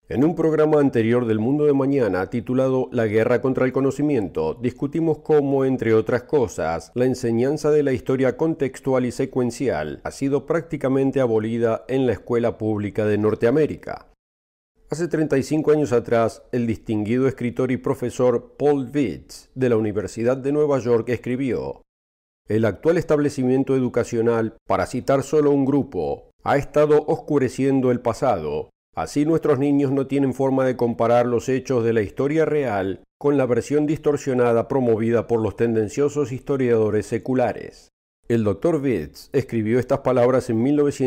En un programa anterior del Mundo de Mañana, titulado La guerra contra el conocimiento, discutimos cómo, entre otras cosas, la enseñanza de la historia contextual y secuencial ha sido prácticamente abolida en la escuela pública de Norteamérica. Hace 35 años atrás, el distinguido escritor y profesor Paul Vitz, de la Universidad de Nueva York, escribió: "El actual establecimiento educacional, para citar solo un grupo, ha estado oscureciendo el pasado. Así nuestros niños no tienen forma de comparar los hechos de la historia real con la versión distorsionada promovida por los tendenciosos historiadores seculares". El Dr. Vitz escribió estas palabras en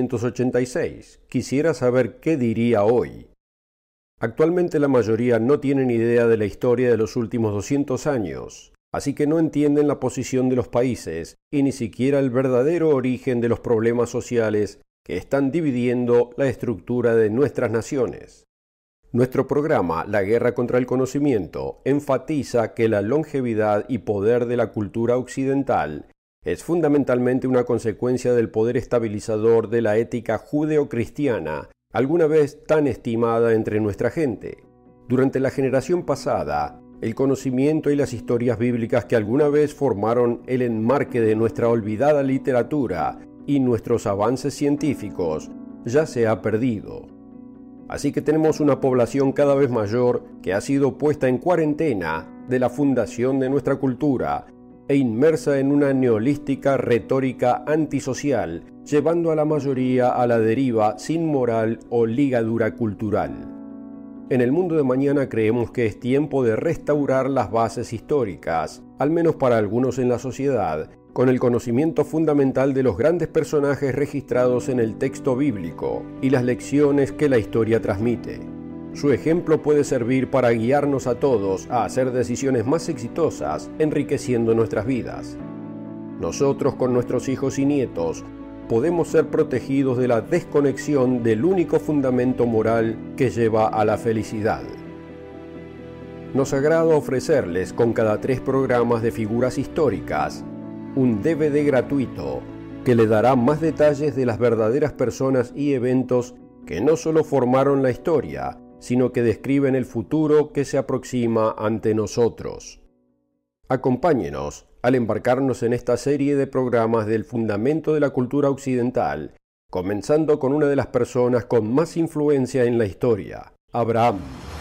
1986. Quisiera saber qué diría hoy. Actualmente la mayoría no tienen idea de la historia de los últimos 200 años, así que no entienden la posición de los países y ni siquiera el verdadero origen de los problemas sociales que están dividiendo la estructura de nuestras naciones. Nuestro programa, La guerra contra el conocimiento, enfatiza que la longevidad y poder de la cultura occidental es fundamentalmente una consecuencia del poder estabilizador de la ética judeocristiana, alguna vez tan estimada entre nuestra gente. Durante la generación pasada, el conocimiento y las historias bíblicas que alguna vez formaron el enmarque de nuestra olvidada literatura y nuestros avances científicos ya se ha perdido. Así que tenemos una población cada vez mayor que ha sido puesta en cuarentena de la fundación de nuestra cultura e inmersa en una neolística retórica antisocial, llevando a la mayoría a la deriva sin moral o ligadura cultural. En el Mundo de Mañana creemos que es tiempo de restaurar las bases históricas, al menos para algunos en la sociedad, con el conocimiento fundamental de los grandes personajes registrados en el texto bíblico y las lecciones que la historia transmite. Su ejemplo puede servir para guiarnos a todos a hacer decisiones más exitosas, enriqueciendo nuestras vidas. Nosotros, con nuestros hijos y nietos, podemos ser protegidos de la desconexión del único fundamento moral que lleva a la felicidad. Nos agrada ofrecerles con cada 3 programas de figuras históricas un DVD gratuito que le dará más detalles de las verdaderas personas y eventos que no solo formaron la historia, sino que describen el futuro que se aproxima ante nosotros. Acompáñenos al embarcarnos en esta serie de programas del fundamento de la cultura occidental, comenzando con una de las personas con más influencia en la historia, Abraham.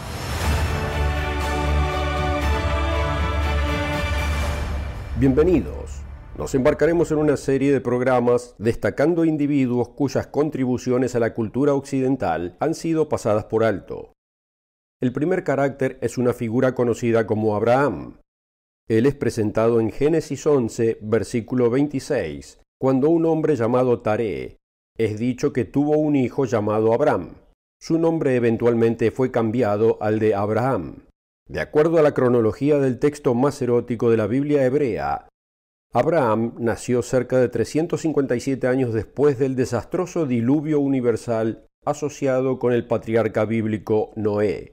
Bienvenidos. Nos embarcaremos en una serie de programas destacando individuos cuyas contribuciones a la cultura occidental han sido pasadas por alto. El primer carácter es una figura conocida como Abraham. Él es presentado en Génesis 11, versículo 26, cuando un hombre llamado Taré es dicho que tuvo un hijo llamado Abram. Su nombre eventualmente fue cambiado al de Abraham. De acuerdo a la cronología del texto más erótico de la Biblia hebrea, Abraham nació cerca de 357 años después del desastroso diluvio universal asociado con el patriarca bíblico Noé.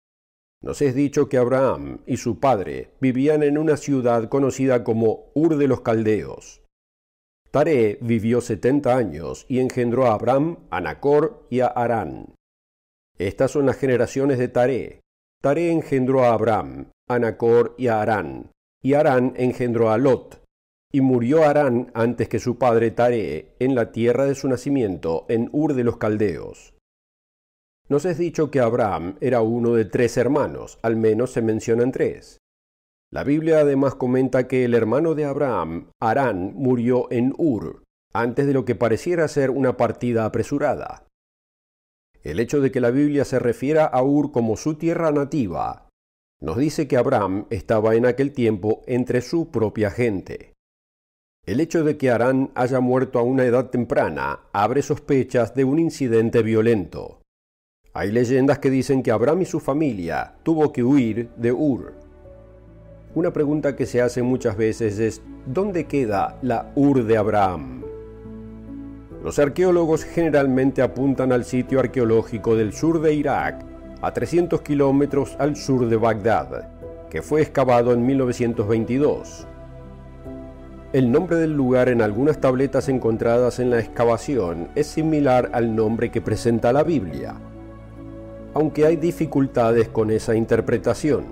Nos es dicho que Abraham y su padre vivían en una ciudad conocida como Ur de los Caldeos. Taré vivió 70 años y engendró a Abram, a Nacor y a Harán. Estas son las generaciones de Taré. Taré engendró a Abram, a Nacor y a Harán, y Harán engendró a Lot. Y murió Harán antes que su padre Taré en la tierra de su nacimiento, en Ur de los Caldeos. Nos es dicho que Abraham era uno de 3 hermanos, al menos se mencionan 3. La Biblia además comenta que el hermano de Abraham, Harán, murió en Ur, antes de lo que pareciera ser una partida apresurada. El hecho de que la Biblia se refiera a Ur como su tierra nativa, nos dice que Abraham estaba en aquel tiempo entre su propia gente. El hecho de que Harán haya muerto a una edad temprana abre sospechas de un incidente violento. Hay leyendas que dicen que Abraham y su familia tuvo que huir de Ur. Una pregunta que se hace muchas veces es: ¿dónde queda la Ur de Abraham? Los arqueólogos generalmente apuntan al sitio arqueológico del sur de Irak, a 300 kilómetros al sur de Bagdad, que fue excavado en 1922. El nombre del lugar en algunas tabletas encontradas en la excavación es similar al nombre que presenta la Biblia. aunque hay dificultades con esa interpretación.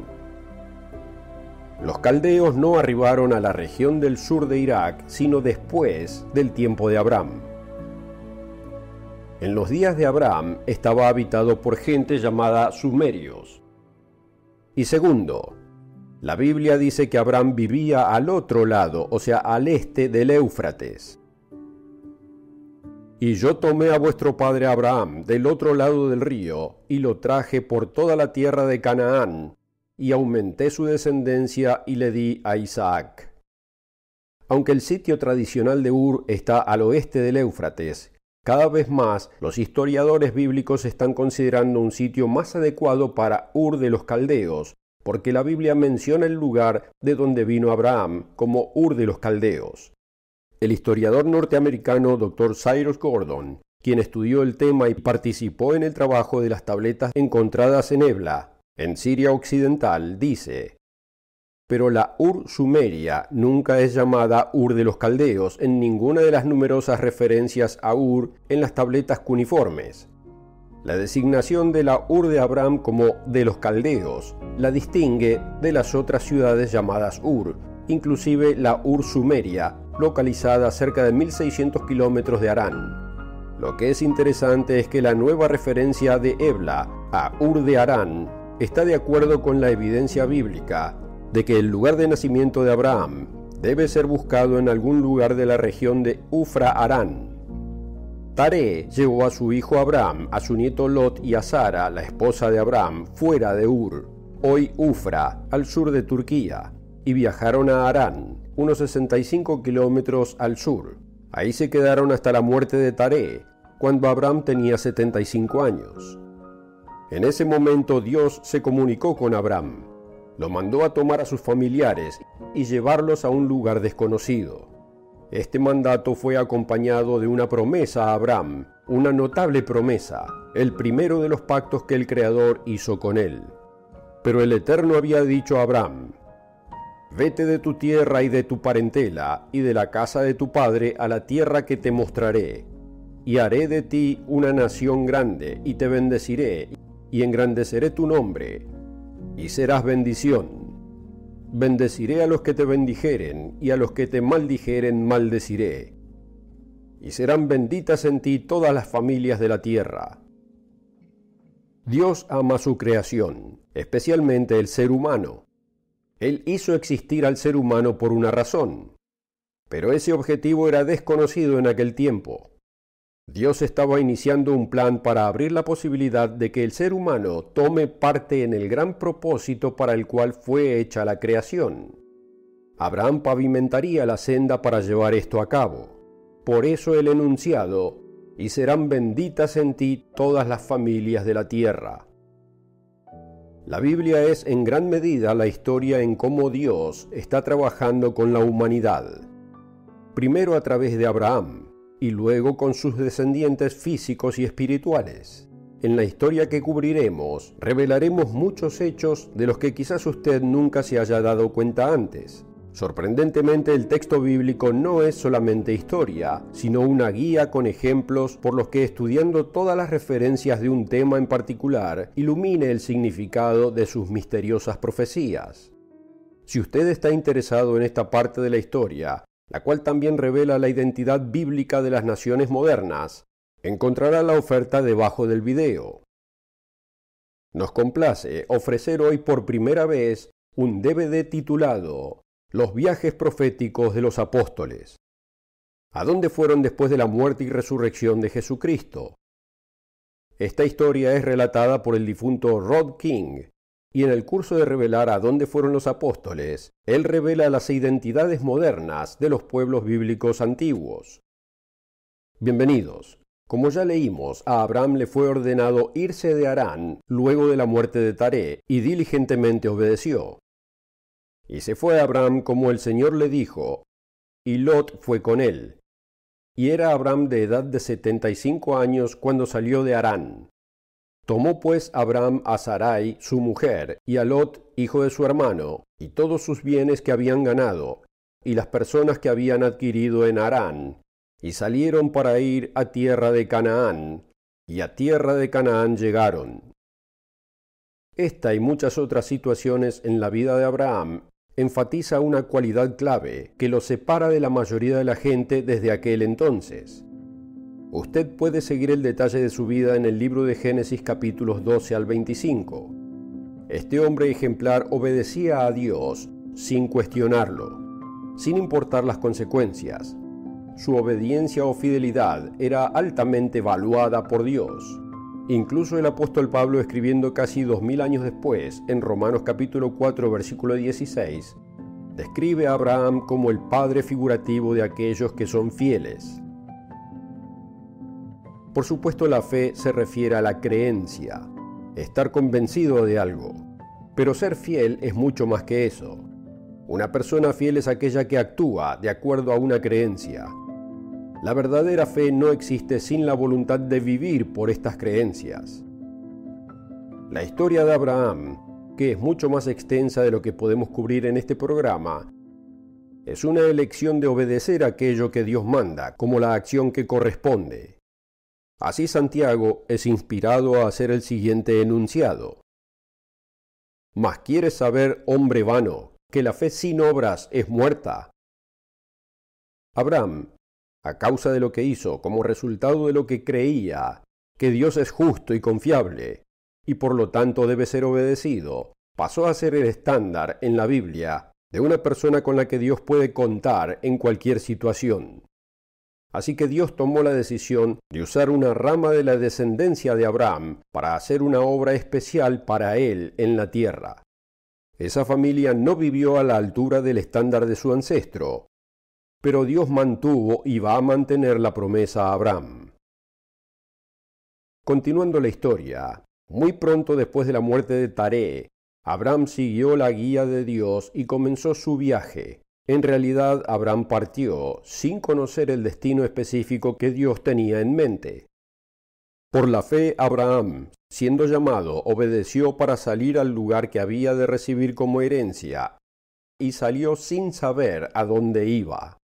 Los caldeos no arribaron a la región del sur de Irak sino después del tiempo de Abraham. En los días de Abraham estaba habitado por gente llamada sumerios. Y segundo, la Biblia dice que Abraham vivía al otro lado, o sea, al este del Éufrates. Y yo tomé a vuestro padre Abraham del otro lado del río, y lo traje por toda la tierra de Canaán, y aumenté su descendencia y le di a Isaac. Aunque el sitio tradicional de Ur está al oeste del Éufrates, cada vez más los historiadores bíblicos están considerando un sitio más adecuado para Ur de los Caldeos, porque la Biblia menciona el lugar de donde vino Abraham como Ur de los Caldeos. El historiador norteamericano Dr. Cyrus Gordon, quien estudió el tema y participó en el trabajo de las tabletas encontradas en Ebla, en Siria Occidental, dice: pero la Ur sumeria nunca es llamada Ur de los Caldeos en ninguna de las numerosas referencias a Ur en las tabletas cuneiformes. La designación de la Ur de Abraham como de los Caldeos la distingue de las otras ciudades llamadas Ur, inclusive la Ur sumeria, localizada a cerca de 1600 kilómetros de Harán. Lo que es interesante es que la nueva referencia de Ebla a Ur de Harán está de acuerdo con la evidencia bíblica de que el lugar de nacimiento de Abraham debe ser buscado en algún lugar de la región de Ufra-Harán. Taré llevó a su hijo Abraham, a su nieto Lot y a Sara, la esposa de Abraham, fuera de Ur, hoy Ufra, al sur de Turquía, y viajaron a Harán, unos 65 kilómetros al sur. Ahí se quedaron hasta la muerte de Taré, cuando Abraham tenía 75 años. En ese momento Dios se comunicó con Abraham, lo mandó a tomar a sus familiares y llevarlos a un lugar desconocido. Este mandato fue acompañado de una promesa a Abraham, una notable promesa, el primero de los pactos que el Creador hizo con él. Pero el Eterno había dicho a Abraham: vete de tu tierra y de tu parentela y de la casa de tu padre a la tierra que te mostraré, y haré de ti una nación grande, y te bendeciré, y engrandeceré tu nombre, y serás bendición. Bendeciré a los que te bendijeren, y a los que te maldijeren maldeciré. Y serán benditas en ti todas las familias de la tierra. Dios ama su creación, especialmente el ser humano. Él hizo existir al ser humano por una razón, pero ese objetivo era desconocido en aquel tiempo. Dios estaba iniciando un plan para abrir la posibilidad de que el ser humano tome parte en el gran propósito para el cual fue hecha la creación. Abraham pavimentaría la senda para llevar esto a cabo. Por eso el enunciado: y serán benditas en ti todas las familias de la tierra. La Biblia es en gran medida la historia en cómo Dios está trabajando con la humanidad. Primero a través de Abraham, y luego con sus descendientes físicos y espirituales. En la historia que cubriremos, revelaremos muchos hechos de los que quizás usted nunca se haya dado cuenta antes. Sorprendentemente, el texto bíblico no es solamente historia, sino una guía con ejemplos por los que, estudiando todas las referencias de un tema en particular, ilumine el significado de sus misteriosas profecías. Si usted está interesado en esta parte de la historia, la cual también revela la identidad bíblica de las naciones modernas, encontrará la oferta debajo del video. Nos complace ofrecer hoy por primera vez un DVD titulado Los viajes proféticos de los apóstoles. ¿A dónde fueron después de la muerte y resurrección de Jesucristo? Esta historia es relatada por el difunto Rod King, y en el curso de revelar a dónde fueron los apóstoles, él revela las identidades modernas de los pueblos bíblicos antiguos. Bienvenidos. Como ya leímos, a Abraham le fue ordenado irse de Harán luego de la muerte de Taré, y diligentemente obedeció. Y se fue Abraham como el Señor le dijo, y Lot fue con él. Y era Abraham de edad de 75 años cuando salió de Harán. Tomó pues Abraham a Sarai, su mujer, y a Lot, hijo de su hermano, y todos sus bienes que habían ganado, y las personas que habían adquirido en Harán, y salieron para ir a tierra de Canaán, y a tierra de Canaán llegaron. Esta y muchas otras situaciones en la vida de Abraham enfatiza una cualidad clave que lo separa de la mayoría de la gente desde aquel entonces. Usted puede seguir el detalle de su vida en el libro de Génesis capítulos 12 al 25. Este hombre ejemplar obedecía a Dios sin cuestionarlo, sin importar las consecuencias. Su obediencia o fidelidad era altamente valuada por Dios. Incluso el apóstol Pablo, escribiendo casi 2000 años después, en Romanos capítulo 4, versículo 16, describe a Abraham como el padre figurativo de aquellos que son fieles. Por supuesto, la fe se refiere a la creencia, estar convencido de algo, pero ser fiel es mucho más que eso. Una persona fiel es aquella que actúa de acuerdo a una creencia. La verdadera fe no existe sin la voluntad de vivir por estas creencias. La historia de Abraham, que es mucho más extensa de lo que podemos cubrir en este programa, es una elección de obedecer aquello que Dios manda como la acción que corresponde. Así Santiago es inspirado a hacer el siguiente enunciado. ¿Mas quieres saber, hombre vano, que la fe sin obras es muerta? Abraham, a causa de lo que hizo, como resultado de lo que creía, que Dios es justo y confiable, y por lo tanto debe ser obedecido, pasó a ser el estándar en la Biblia de una persona con la que Dios puede contar en cualquier situación. Así que Dios tomó la decisión de usar una rama de la descendencia de Abraham para hacer una obra especial para él en la tierra. Esa familia no vivió a la altura del estándar de su ancestro, pero Dios mantuvo y va a mantener la promesa a Abraham. Continuando la historia, muy pronto después de la muerte de Taré, Abraham siguió la guía de Dios y comenzó su viaje. En realidad, Abraham partió sin conocer el destino específico que Dios tenía en mente. Por la fe, Abraham, siendo llamado, obedeció para salir al lugar que había de recibir como herencia, y salió sin saber a dónde iba.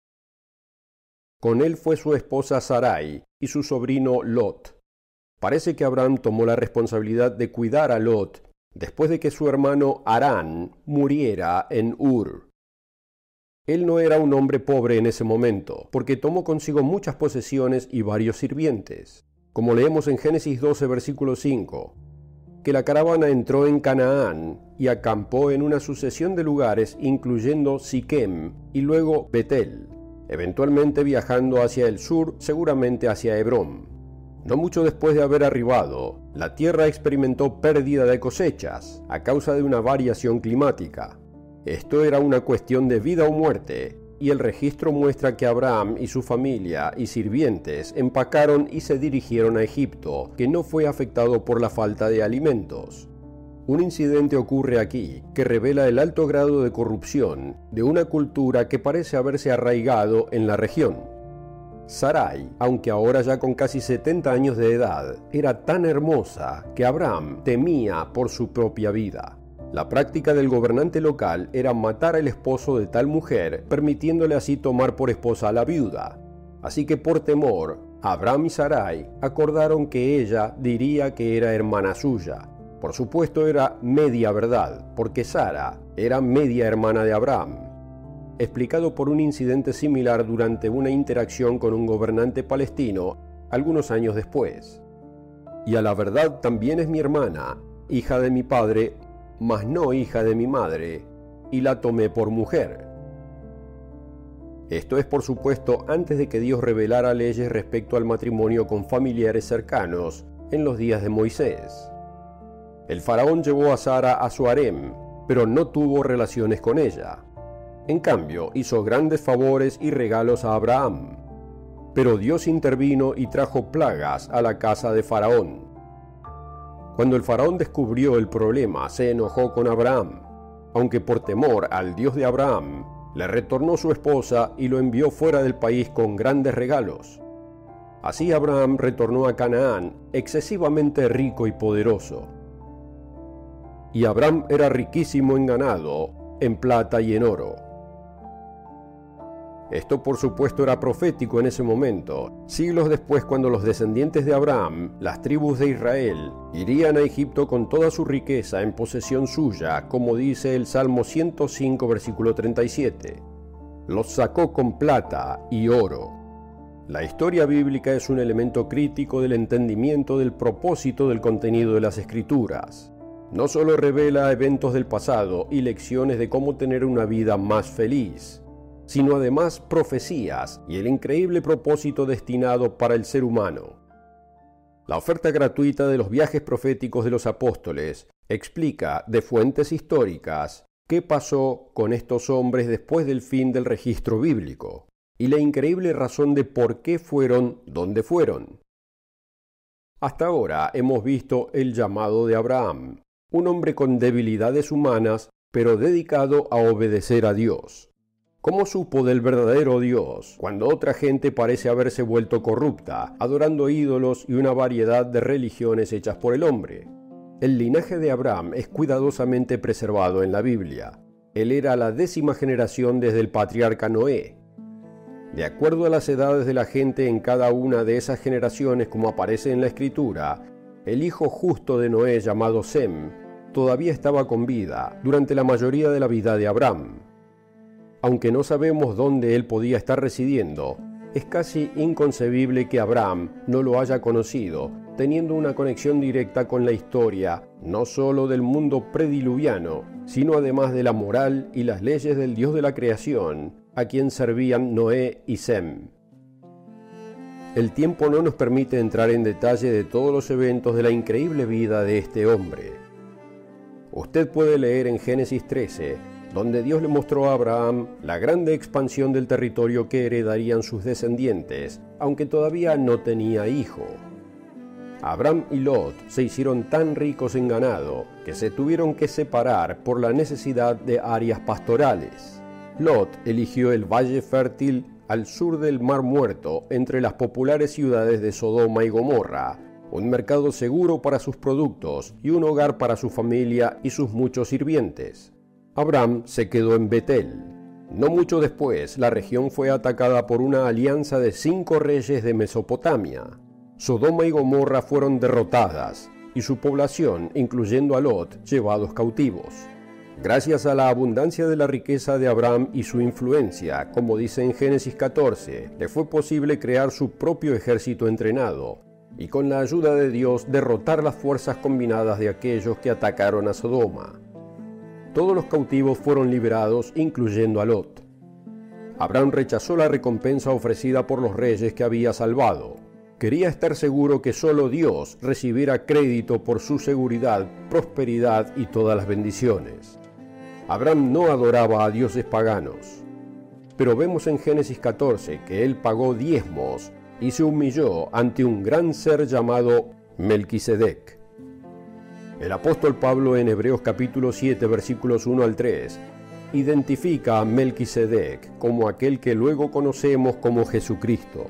Con él fue su esposa Sarai y su sobrino Lot. Parece que Abraham tomó la responsabilidad de cuidar a Lot después de que su hermano Harán muriera en Ur. Él no era un hombre pobre en ese momento, porque tomó consigo muchas posesiones y varios sirvientes, como leemos en Génesis 12, versículo 5, que la caravana entró en Canaán y acampó en una sucesión de lugares, incluyendo Siquem y luego Betel, eventualmente viajando hacia el sur, seguramente hacia Hebrón. No mucho después de haber arribado, la tierra experimentó pérdida de cosechas a causa de una variación climática. Esto era una cuestión de vida o muerte, y el registro muestra que Abraham y su familia y sirvientes empacaron y se dirigieron a Egipto, que no fue afectado por la falta de alimentos. Un incidente ocurre aquí que revela el alto grado de corrupción de una cultura que parece haberse arraigado en la región. Sarai, aunque ahora ya con casi 70 años de edad, era tan hermosa que Abraham temía por su propia vida. La práctica del gobernante local era matar al esposo de tal mujer, permitiéndole así tomar por esposa a la viuda. Así que por temor, Abraham y Sarai acordaron que ella diría que era hermana suya. Por supuesto era media verdad, porque Sara era media hermana de Abraham. Explicado por un incidente similar durante una interacción con un gobernante palestino algunos años después. Y a la verdad también es mi hermana, hija de mi padre, mas no hija de mi madre, y la tomé por mujer. Esto es, por supuesto, antes de que Dios revelara leyes respecto al matrimonio con familiares cercanos en los días de Moisés. El faraón llevó a Sara a su harem, pero no tuvo relaciones con ella. En cambio, hizo grandes favores y regalos a Abraham. Pero Dios intervino y trajo plagas a la casa de Faraón. Cuando el faraón descubrió el problema, se enojó con Abraham, aunque por temor al Dios de Abraham, le retornó su esposa y lo envió fuera del país con grandes regalos. Así Abraham retornó a Canaán excesivamente rico y poderoso. Y Abraham era riquísimo en ganado, en plata y en oro. Esto por supuesto era profético en ese momento, siglos después cuando los descendientes de Abraham, las tribus de Israel, irían a Egipto con toda su riqueza en posesión suya, como dice el Salmo 105, versículo 37. Los sacó con plata y oro. La historia bíblica es un elemento crítico del entendimiento del propósito del contenido de las Escrituras. No solo revela eventos del pasado y lecciones de cómo tener una vida más feliz, sino además profecías y el increíble propósito destinado para el ser humano. La oferta gratuita de los viajes proféticos de los apóstoles explica de fuentes históricas qué pasó con estos hombres después del fin del registro bíblico y la increíble razón de por qué fueron donde fueron. Hasta ahora hemos visto el llamado de Abraham, un hombre con debilidades humanas, pero dedicado a obedecer a Dios. ¿Cómo supo del verdadero Dios cuando otra gente parece haberse vuelto corrupta, adorando ídolos y una variedad de religiones hechas por el hombre? El linaje de Abraham es cuidadosamente preservado en la Biblia. Él era la 10ª generación desde el patriarca Noé. De acuerdo a las edades de la gente en cada una de esas generaciones, como aparece en la Escritura, el hijo justo de Noé, llamado Sem, todavía estaba con vida durante la mayoría de la vida de Abraham. Aunque no sabemos dónde él podía estar residiendo, es casi inconcebible que Abraham no lo haya conocido, teniendo una conexión directa con la historia, no solo del mundo prediluviano, sino además de la moral y las leyes del Dios de la creación, a quien servían Noé y Sem. El tiempo no nos permite entrar en detalle de todos los eventos de la increíble vida de este hombre. Usted puede leer en Génesis 13, donde Dios le mostró a Abraham la grande expansión del territorio que heredarían sus descendientes, aunque todavía no tenía hijo. Abraham y Lot se hicieron tan ricos en ganado que se tuvieron que separar por la necesidad de áreas pastorales. Lot eligió el valle fértil al sur del Mar Muerto, entre las populares ciudades de Sodoma y Gomorra, un mercado seguro para sus productos y un hogar para su familia y sus muchos sirvientes. Abraham se quedó en Betel. No mucho después, la región fue atacada por una alianza de 5 reyes de Mesopotamia. Sodoma y Gomorra fueron derrotadas y su población, incluyendo a Lot, llevados cautivos. Gracias a la abundancia de la riqueza de Abraham y su influencia, como dice en Génesis 14, le fue posible crear su propio ejército entrenado y con la ayuda de Dios derrotar las fuerzas combinadas de aquellos que atacaron a Sodoma. Todos los cautivos fueron liberados, incluyendo a Lot. Abraham rechazó la recompensa ofrecida por los reyes que había salvado. Quería estar seguro que solo Dios recibiera crédito por su seguridad, prosperidad y todas las bendiciones. Abraham no adoraba a dioses paganos. Pero vemos en Génesis 14 que él pagó diezmos y se humilló ante un gran ser llamado Melquisedec. El apóstol Pablo en Hebreos capítulo 7 versículos 1 al 3 identifica a Melquisedec como aquel que luego conocemos como Jesucristo.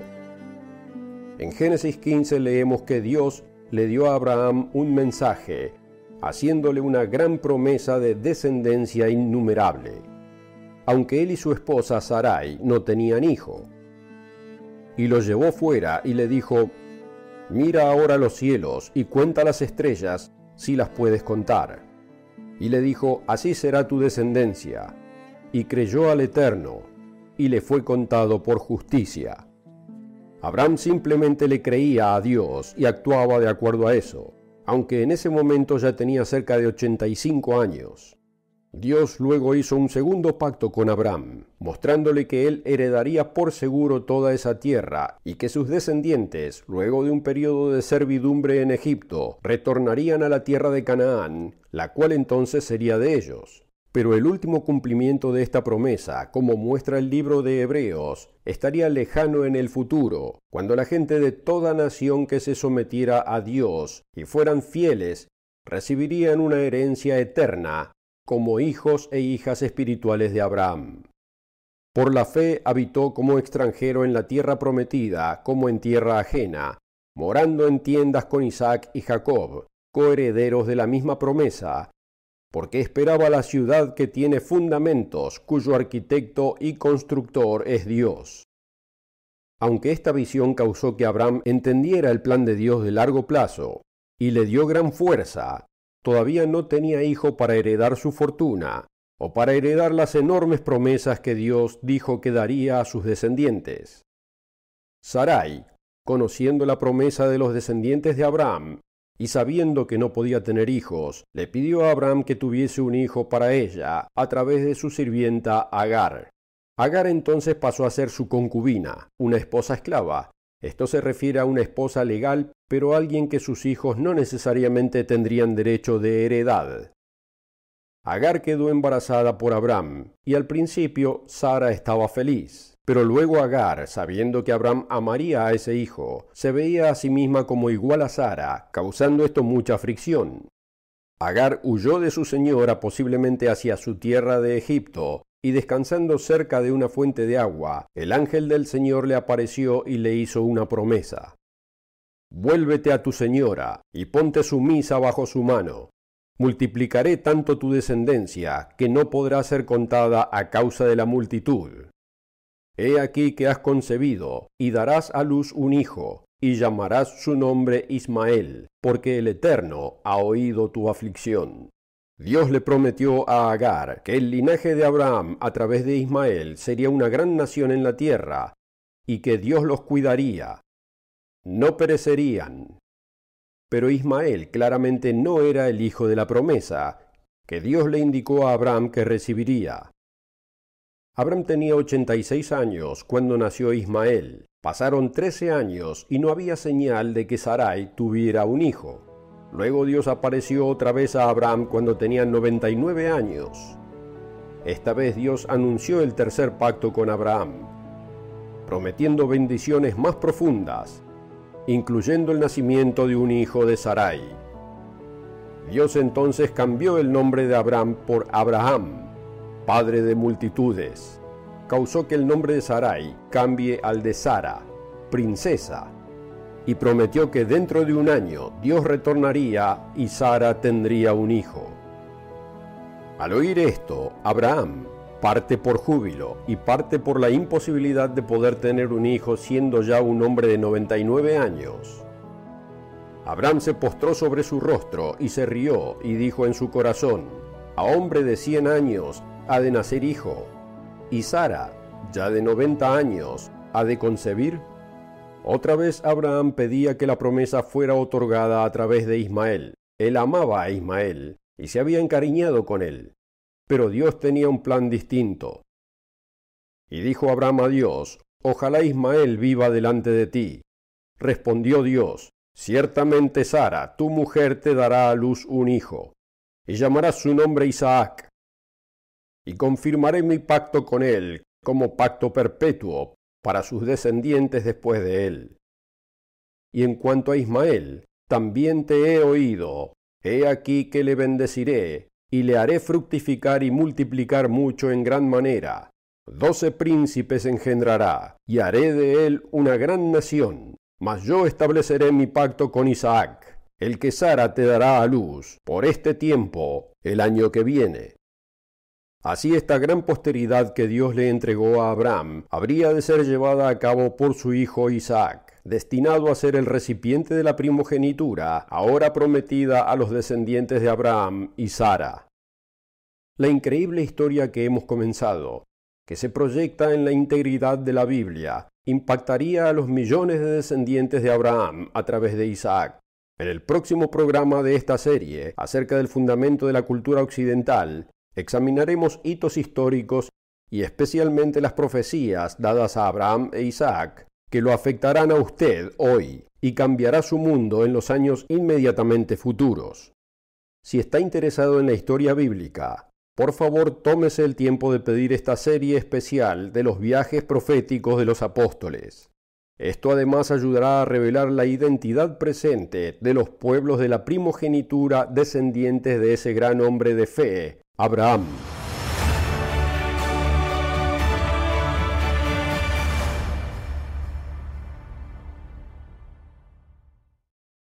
En Génesis 15 leemos que Dios le dio a Abraham un mensaje, haciéndole una gran promesa de descendencia innumerable, aunque él y su esposa Sarai no tenían hijo. Y lo llevó fuera y le dijo: «Mira ahora los cielos y cuenta las estrellas, si las puedes contar». Y le dijo: «Así será tu descendencia». Y creyó al Eterno, y le fue contado por justicia. Abraham simplemente le creía a Dios y actuaba de acuerdo a eso, aunque en ese momento ya tenía cerca de 85 años. Dios luego hizo un segundo pacto con Abraham, mostrándole que él heredaría por seguro toda esa tierra y que sus descendientes, luego de un periodo de servidumbre en Egipto, retornarían a la tierra de Canaán, la cual entonces sería de ellos. Pero el último cumplimiento de esta promesa, como muestra el libro de Hebreos, estaría lejano en el futuro, cuando la gente de toda nación que se sometiera a Dios y fueran fieles, recibirían una herencia eterna, como hijos e hijas espirituales de Abraham. Por la fe habitó como extranjero en la tierra prometida, como en tierra ajena, morando en tiendas con Isaac y Jacob, coherederos de la misma promesa, porque esperaba la ciudad que tiene fundamentos, cuyo arquitecto y constructor es Dios. Aunque esta visión causó que Abraham entendiera el plan de Dios de largo plazo y le dio gran fuerza, todavía no tenía hijo para heredar su fortuna o para heredar las enormes promesas que Dios dijo que daría a sus descendientes. Sarai, conociendo la promesa de los descendientes de Abraham y sabiendo que no podía tener hijos, le pidió a Abraham que tuviese un hijo para ella a través de su sirvienta Agar. Agar entonces pasó a ser su concubina, una esposa esclava. Esto se refiere a una esposa legal, pero alguien que sus hijos no necesariamente tendrían derecho de heredad. Agar quedó embarazada por Abraham, y al principio Sara estaba feliz. Pero luego Agar, sabiendo que Abraham amaría a ese hijo, se veía a sí misma como igual a Sara, causando esto mucha fricción. Agar huyó de su señora posiblemente hacia su tierra de Egipto, y descansando cerca de una fuente de agua, el ángel del Señor le apareció y le hizo una promesa. Vuélvete a tu señora, y ponte sumisa bajo su mano. Multiplicaré tanto tu descendencia, que no podrá ser contada a causa de la multitud. He aquí que has concebido, y darás a luz un hijo, y llamarás su nombre Ismael, porque el Eterno ha oído tu aflicción. Dios le prometió a Agar que el linaje de Abraham a través de Ismael sería una gran nación en la tierra, y que Dios los cuidaría. No perecerían. Pero Ismael claramente no era el hijo de la promesa, que Dios le indicó a Abraham que recibiría. Abraham tenía 86 años cuando nació Ismael. Pasaron 13 años y no había señal de que Sarai tuviera un hijo. Luego Dios apareció otra vez a Abraham cuando tenía 99 años. Esta vez Dios anunció el tercer pacto con Abraham, prometiendo bendiciones más profundas, incluyendo el nacimiento de un hijo de Sarai. Dios entonces cambió el nombre de Abraham por Abraham, padre de multitudes. Causó que el nombre de Sarai cambie al de Sara, princesa, y prometió que dentro de un año Dios retornaría y Sara tendría un hijo. Al oír esto, Abraham parte por júbilo y parte por la imposibilidad de poder tener un hijo siendo ya un hombre de 99 años. Abraham se postró sobre su rostro y se rió y dijo en su corazón: a hombre de 100 años ha de nacer hijo, y Sara, ya de 90 años, ha de concebir. Otra vez Abraham pedía que la promesa fuera otorgada a través de Ismael. Él amaba a Ismael y se había encariñado con él, pero Dios tenía un plan distinto. Y dijo Abraham a Dios: ojalá Ismael viva delante de ti. Respondió Dios: ciertamente Sara, tu mujer, te dará a luz un hijo, y llamarás su nombre Isaac. Y confirmaré mi pacto con él como pacto perpetuo para sus descendientes después de él. Y en cuanto a Ismael, también te he oído. He aquí que le bendeciré, y le haré fructificar y multiplicar mucho en gran manera. 12 príncipes engendrará, y haré de él una gran nación. Mas yo estableceré mi pacto con Isaac, el que Sara te dará a luz, por este tiempo, el año que viene. Así esta gran posteridad que Dios le entregó a Abraham habría de ser llevada a cabo por su hijo Isaac, destinado a ser el recipiente de la primogenitura, ahora prometida a los descendientes de Abraham y Sara. La increíble historia que hemos comenzado, que se proyecta en la integridad de la Biblia, impactaría a los millones de descendientes de Abraham a través de Isaac. En el próximo programa de esta serie, acerca del fundamento de la cultura occidental, examinaremos hitos históricos y especialmente las profecías dadas a Abraham e Isaac, que lo afectarán a usted hoy y cambiará su mundo en los años inmediatamente futuros. Si está interesado en la historia bíblica, por favor tómese el tiempo de pedir esta serie especial de los viajes proféticos de los apóstoles. Esto además ayudará a revelar la identidad presente de los pueblos de la primogenitura descendientes de ese gran hombre de fe, Abraham.